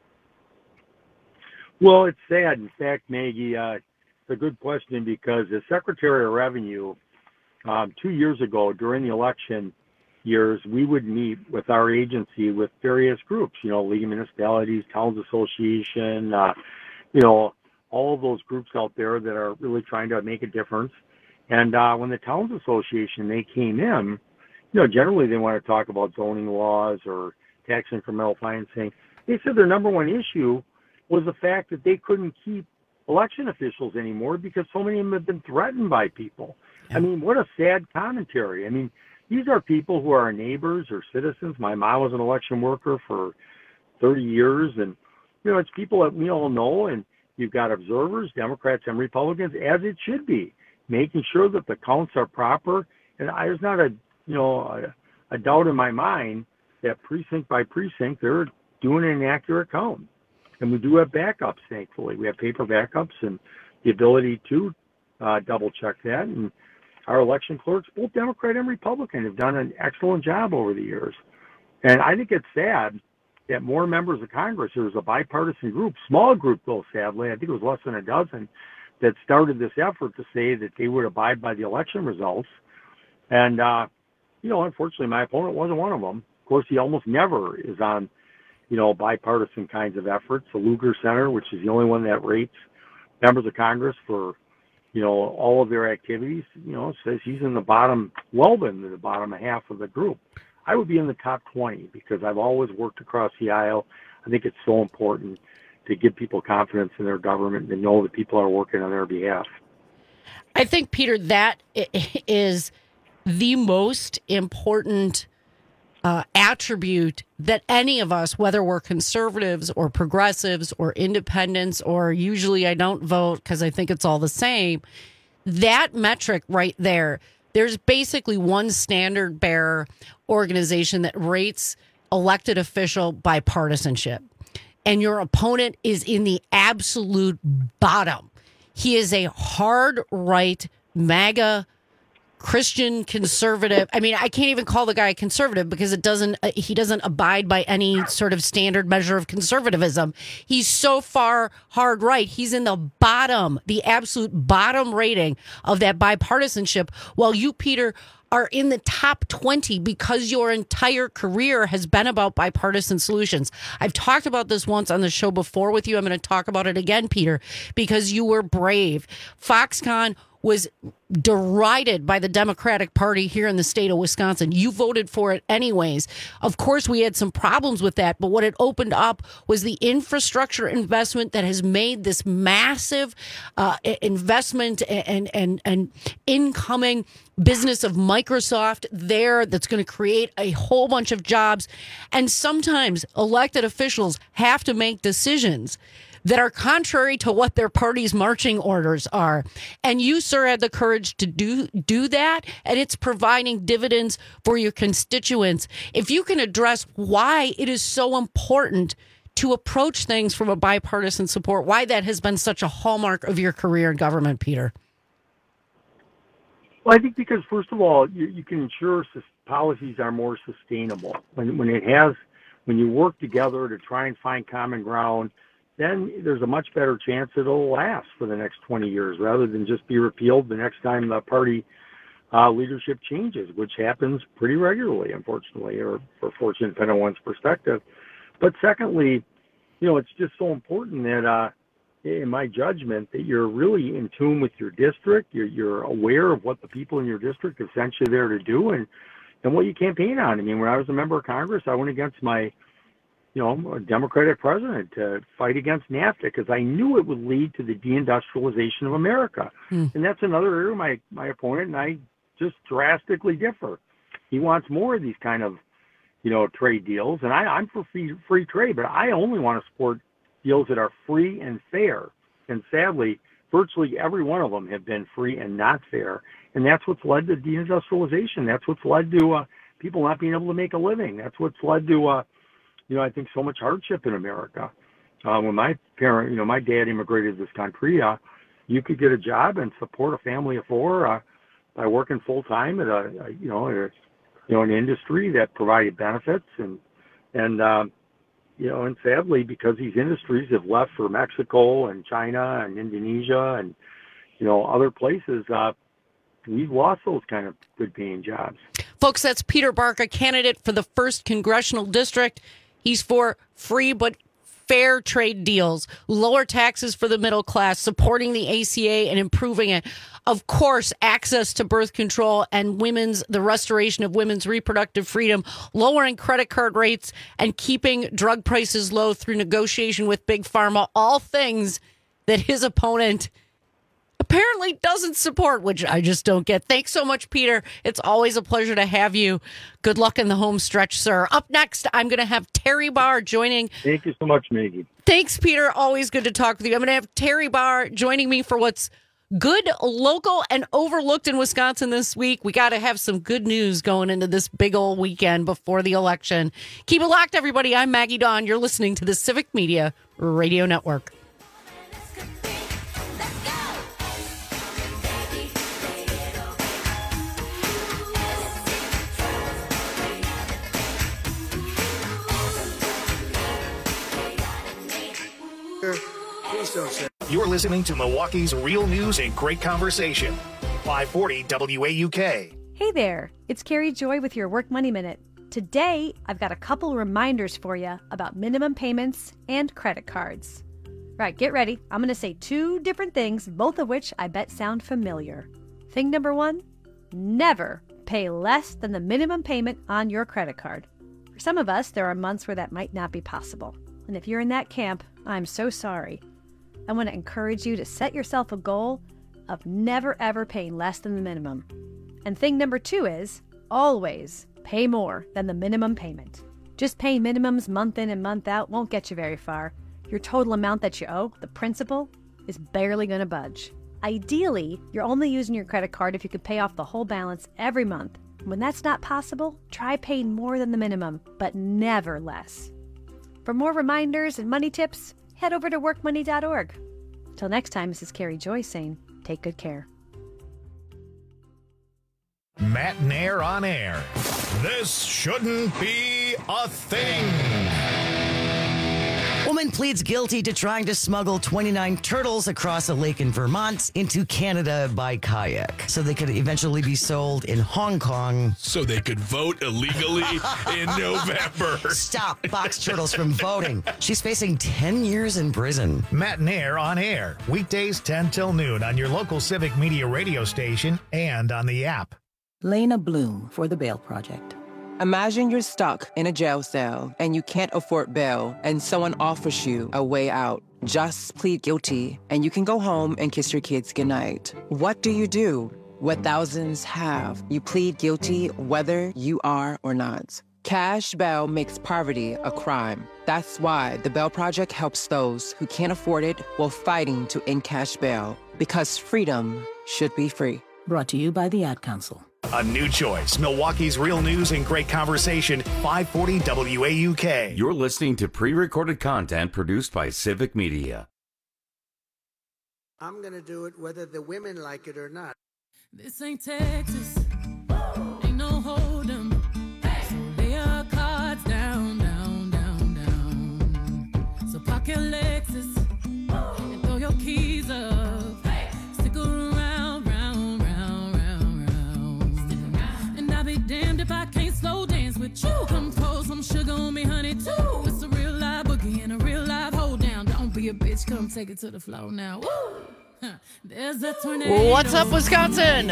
Well, it's sad. In fact, Maggie, it's a good question, because the Secretary of Revenue 2 years ago during the election years, we would meet with our agency with various groups, League of Municipalities, Towns Association, all of those groups out there that are really trying to make a difference. And when the Towns Association, they came in, generally they want to talk about zoning laws or tax incremental financing. They said their number one issue was the fact that they couldn't keep election officials anymore because so many of them have been threatened by people. Yeah. I mean, what a sad commentary. I mean, these are people who are our neighbors or citizens. My mom was an election worker for 30 years, and, it's people that we all know, and you've got observers, Democrats and Republicans, as it should be, making sure that the counts are proper. And there's not a doubt in my mind that precinct by precinct, they're doing an accurate count. And we do have backups, thankfully. We have paper backups and the ability to double check that. And our election clerks, both Democrat and Republican, have done an excellent job over the years. And I think it's sad that more members of Congress, there was a bipartisan group, small group though, sadly, I think it was less than a dozen, that started this effort to say that they would abide by the election results. And, unfortunately, my opponent wasn't one of them. Of course, he almost never is on, bipartisan kinds of efforts. The Lugar Center, which is the only one that rates members of Congress for, all of their activities, says he's in the bottom, well in the bottom half of the group. I would be in the top 20 because I've always worked across the aisle. I think it's so important to give people confidence in their government and know that people are working on their behalf. I think, Peter, that is the most important attribute that any of us, whether we're conservatives or progressives or independents, or usually I don't vote because I think it's all the same, that metric right there, there's basically one standard bearer organization that rates elected official bipartisanship. And your opponent is in the absolute bottom. He is a hard right MAGA Christian conservative. I mean, I can't even call the guy a conservative because he doesn't abide by any sort of standard measure of conservatism. He's so far hard right. He's in the bottom, the absolute bottom rating of that bipartisanship, while you, Peter, are in the top 20 because your entire career has been about bipartisan solutions. I've talked about this once on the show before with you. I'm going to talk about it again, Peter, because you were brave. Foxconn was derided by the Democratic Party here in the state of Wisconsin. You voted for it anyways. Of course, we had some problems with that, but what it opened up was the infrastructure investment that has made this massive investment and incoming business of Microsoft there that's going to create a whole bunch of jobs. And sometimes elected officials have to make decisions that are contrary to what their party's marching orders are. And you, sir, had the courage to do that, and it's providing dividends for your constituents. If you can address why it is so important to approach things from a bipartisan support, why that has been such a hallmark of your career in government, Peter. Well, I think because, first of all, you can ensure policies are more sustainable. When you work together to try and find common ground, then there's a much better chance it'll last for the next 20 years rather than just be repealed the next time the party leadership changes, which happens pretty regularly, unfortunately, or fortunately, depending on one's perspective. But secondly, it's just so important that, in my judgment, that you're really in tune with your district. You're aware of what the people in your district have sent you there to do and what you campaign on. I mean, when I was a member of Congress, I went against my a Democratic president to fight against NAFTA because I knew it would lead to the deindustrialization of America. And that's another area my opponent and I just drastically differ. He wants more of these kind of, trade deals. And I'm for free trade, but I only want to support deals that are free and fair. And sadly, virtually every one of them have been free and not fair. And that's what's led to deindustrialization. That's what's led to people not being able to make a living. That's what's led to I think so much hardship in America. When my dad immigrated to this country, you could get a job and support a family of four by working full time at an industry that provided benefits and sadly, because these industries have left for Mexico and China and Indonesia and other places, we've lost those kind of good paying jobs. Folks, that's Peter Barca, candidate for the 1st Congressional District. He's for free but fair trade deals, lower taxes for the middle class, supporting the ACA and improving it. Of course, access to birth control and the restoration of women's reproductive freedom, lowering credit card rates and keeping drug prices low through negotiation with Big Pharma, all things that his opponent apparently doesn't support, which I just don't get. Thanks so much, Peter. It's always a pleasure to have you. Good luck in the home stretch, sir. Up next, I'm going to have Terry Barr joining. Thank you so much, Maggie. Thanks, Peter. Always good to talk with you. I'm going to have Terry Barr joining me for what's good, local, and overlooked in Wisconsin this week. We got to have some good news going into this big old weekend before the election. Keep it locked, everybody. I'm Maggie Dawn. You're listening to the Civic Media Radio Network. Please don't say. You're listening to Milwaukee's Real News and Great Conversation. 540 WAUK. Hey there, it's Carrie Joy with your Work Money Minute. Today, I've got a couple reminders for you about minimum payments and credit cards. Right, get ready. I'm going to say two different things, both of which I bet sound familiar. Thing number one, never pay less than the minimum payment on your credit card. For some of us, there are months where that might not be possible. And if you're in that camp, I'm so sorry. I want to encourage you to set yourself a goal of never ever paying less than the minimum. And thing number two is always pay more than the minimum payment. Just paying minimums month in and month out won't get you very far. Your total amount that you owe, the principal, is barely going to budge. Ideally, you're only using your credit card if you could pay off the whole balance every month. When that's not possible, try paying more than the minimum, but never less. For more reminders and money tips, head over to workmoney.org. Till next time, this is Carrie Joy saying, take good care. Matt Nair on air. This shouldn't be a thing. Woman pleads guilty to trying to smuggle 29 turtles across a lake in Vermont into Canada by kayak so they could eventually be sold in Hong Kong. So they could vote illegally in November. Stop box turtles from voting. She's facing 10 years in prison. Matt Nair on air. Weekdays 10 till noon on your local Civic Media radio station and on the app. Lena Bloom for the Bail Project. Imagine you're stuck in a jail cell and you can't afford bail and someone offers you a way out. Just plead guilty and you can go home and kiss your kids goodnight. What do you do? What thousands have. You plead guilty whether you are or not. Cash bail makes poverty a crime. That's why the Bail Project helps those who can't afford it while fighting to end cash bail. Because freedom should be free. Brought to you by the Ad Council. A new choice. Milwaukee's Real News and Great Conversation. 540 WAUK. You're listening to pre-recorded content produced by Civic Media. I'm going to do it whether the women like it or not. This ain't Texas. Ain't no hold'em. So lay your cards down, down, down, down. So park your Lexus and throw your keys up. Stick around, round, round, round, round. Stick around. And I'll be damned if I can't slow dance with you. Come pour some sugar on me, honey, too. It's a real live boogie and a real live hold down. Don't be a bitch, come take it to the floor now. Woo! There's a tornado. What's up, Wisconsin?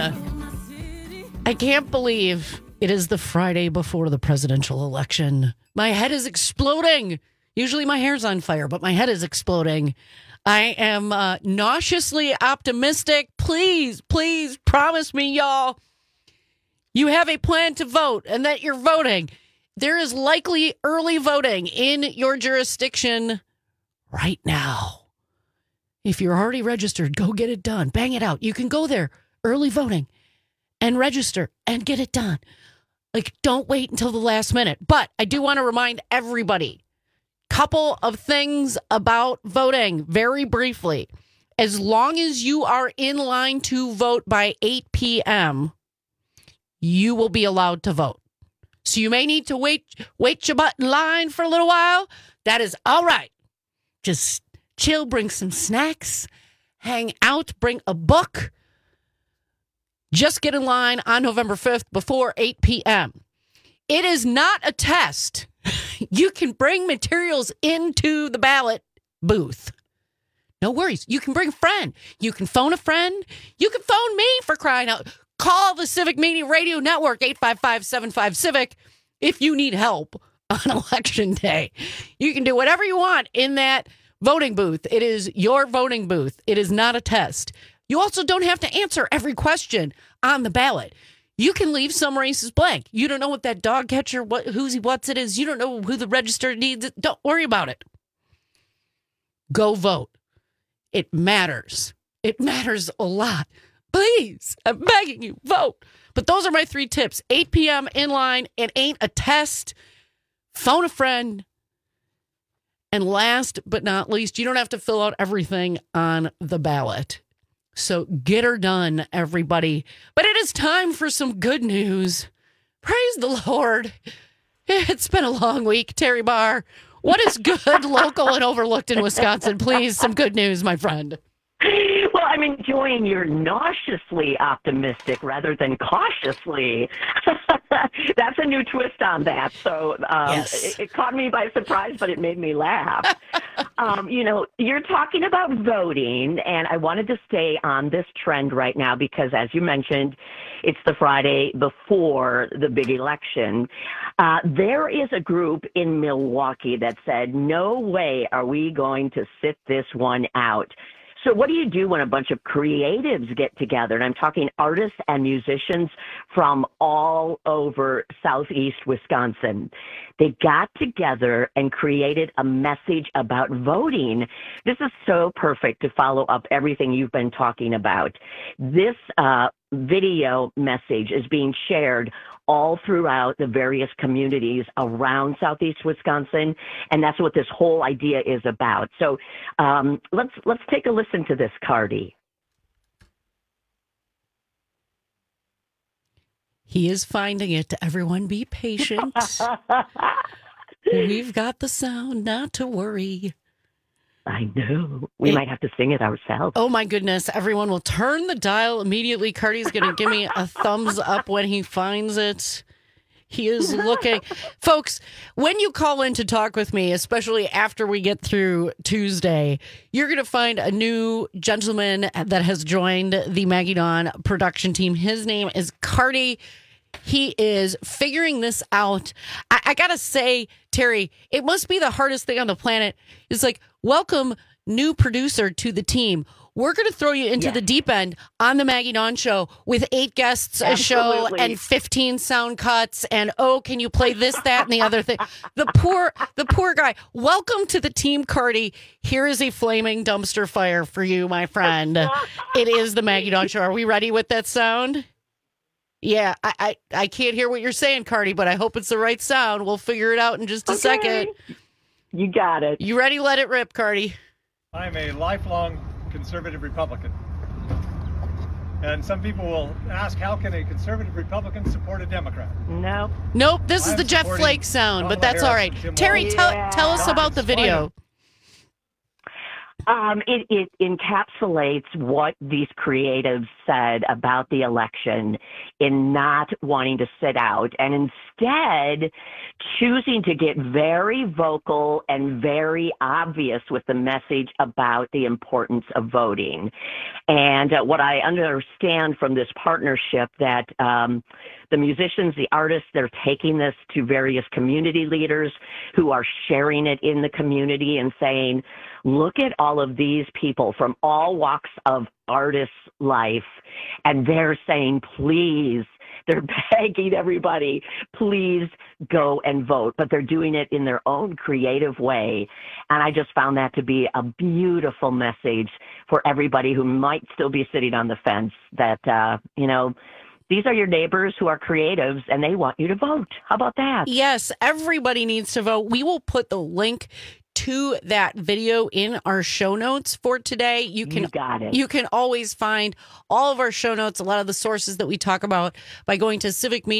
I can't believe it is the Friday before the presidential election. My head is exploding. Usually my hair's on fire, but my head is exploding. I am nauseously optimistic. Please, please promise me, y'all, you have a plan to vote and that you're voting. There is likely early voting in your jurisdiction right now. If you're already registered, go get it done. Bang it out. You can go there, early voting, and register and get it done. Like, don't wait until the last minute. But I do want to remind everybody, couple of things about voting very briefly. As long as you are in line to vote by 8 p.m., you will be allowed to vote. So you may need to wait your butt in line for a little while. That is all right. Just chill, bring some snacks, hang out, bring a book. Just get in line on November 5th before 8 p.m. It is not a test. You can bring materials into the ballot booth. No worries. You can bring a friend. You can phone a friend. You can phone me, for crying out. Call the Civic Media Radio Network, 855-75-CIVIC, if you need help on Election Day. You can do whatever you want in that voting booth. It is your voting booth. It is not a test. You also don't have to answer every question on the ballot. You can leave some races blank. You don't know what that dog catcher, what's it is. You don't know who the register needs. Don't worry about it. Go vote. It matters. It matters a lot. Please, I'm begging you, vote. But those are my 3 tips. 8 p.m. in line. It ain't a test. Phone a friend. And last but not least, you don't have to fill out everything on the ballot. So get her done, everybody. But it is time for some good news. Praise the Lord. It's been a long week. Terry Barr, What is good, local, and overlooked in Wisconsin? Please, some good news, my friend. Well, I'm enjoying your nauseously optimistic rather than cautiously. That's a new twist on that. So Yes. it caught me by surprise, but it made me laugh. You're talking about voting, and I wanted to stay on this trend right now because, as you mentioned, it's the Friday before the big election. There is a group in Milwaukee that said, no way are we going to sit this one out. So what do you do when a bunch of creatives get together? And I'm talking artists and musicians from all over southeast Wisconsin. They got together and created a message about voting. This is so perfect to follow up everything you've been talking about. This video message is being shared all throughout the various communities around southeast Wisconsin, and that's what this whole idea is about. So let's take a listen to this, Cardi. He is finding it. Everyone be patient. We've got the sound, not to worry. I know. We might have to sing it ourselves. Oh, my goodness. Everyone will turn the dial immediately. Cardi's going to give me a thumbs up when he finds it. He is looking. Folks, when you call in to talk with me, especially after we get through Tuesday, you're going to find a new gentleman that has joined the Maggie Dawn production team. His name is Cardi. He is figuring this out. I got to say, Terry, it must be the hardest thing on the planet. It's like, welcome, new producer to the team. We're going to throw you into the deep end on the Maggie Dawn Show with 8 guests a show and 15 sound cuts. And, can you play this, that, and the other thing? The poor guy. Welcome to the team, Cardi. Here is a flaming dumpster fire for you, my friend. It is the Maggie Dawn Show. Are we ready with that sound? Yeah, I can't hear what you're saying, Cardi, but I hope it's the right sound. We'll figure it out in just a second. You got it. You ready? Let it rip, Cardi. I'm a lifelong conservative Republican. And some people will ask, how can a conservative Republican support a Democrat? Nope, this is the Jeff Flake sound, but that's all right. Terry, tell us about the video. It encapsulates what these creatives said about the election in not wanting to sit out and instead choosing to get very vocal and very obvious with the message about the importance of voting. And what I understand from this partnership that the musicians, the artists, they're taking this to various community leaders who are sharing it in the community and saying, look at all of these people from all walks of artists' life, and they're saying, please, they're begging everybody, please go and vote. But they're doing it in their own creative way. And I just found that to be a beautiful message for everybody who might still be sitting on the fence that, these are your neighbors who are creatives and they want you to vote. How about that? Yes, everybody needs to vote. We will put the link to that video in our show notes for today. You got it. You can always find all of our show notes, a lot of the sources that we talk about by going to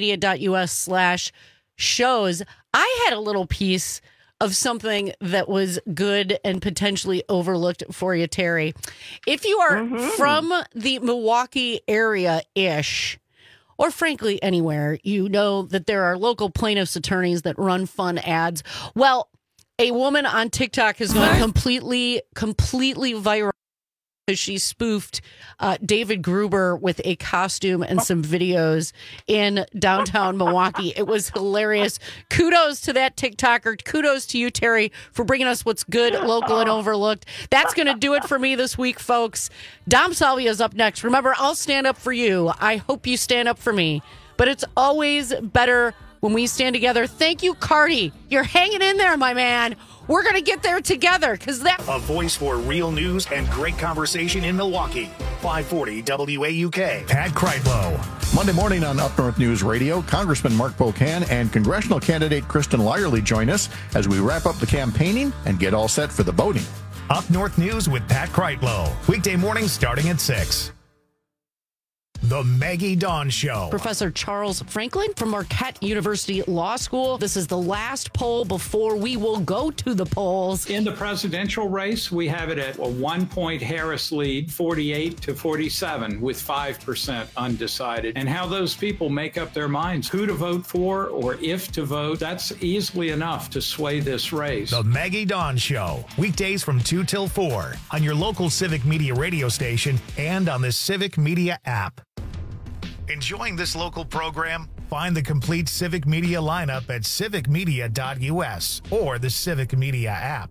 civicmedia.us/shows. I had a little piece of something that was good and potentially overlooked for you, Terry. If you are from the Milwaukee area-ish, or frankly anywhere, you know that there are local plaintiffs' attorneys that run fun ads. Well, a woman on TikTok has gone completely viral because she spoofed David Gruber with a costume and some videos in downtown Milwaukee. It was hilarious. Kudos to that TikToker. Kudos to you, Terry, for bringing us what's good, local, and overlooked. That's going to do it for me this week, folks. Dom Salvia is up next. Remember, I'll stand up for you. I hope you stand up for me. But it's always better when we stand together. Thank you, Cardi. You're hanging in there, my man. We're going to get there together because a voice for real news and great conversation in Milwaukee. 540 WAUK. Pat Kreitlow. Monday morning on Up North News Radio, Congressman Mark Pocan and congressional candidate Kristen Lyerly join us as we wrap up the campaigning and get all set for the voting. Up North News with Pat Kreitlow. Weekday mornings starting at 6. The Maggie Dawn Show. Professor Charles Franklin from Marquette University Law School. This is the last poll before we will go to the polls. In the presidential race, we have it at a 1-point Harris lead, 48 to 47, with 5% undecided. And how those people make up their minds who to vote for or if to vote, that's easily enough to sway this race. The Maggie Dawn Show. Weekdays from 2 till 4 on your local Civic Media radio station and on the Civic Media app. Enjoying this local program? Find the complete Civic Media lineup at civicmedia.us or the Civic Media app.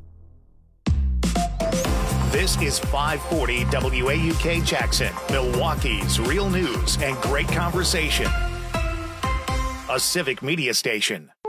This is 540 WAUK Jackson, Milwaukee's real news and great conversation. A Civic Media station.